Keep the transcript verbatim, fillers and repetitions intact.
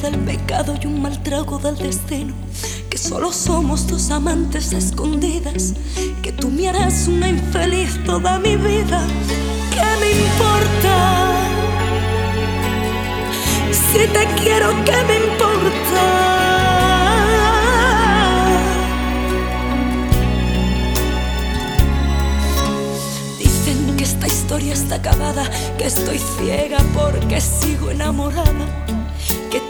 del pecado y un mal trago del destino, que solo somos dos amantes escondidas, que tú me harás una infeliz toda mi vida. ¿Qué me importa? Si te quiero, ¿qué me importa? Dicen que esta historia está acabada, que estoy ciega porque sigo enamorada,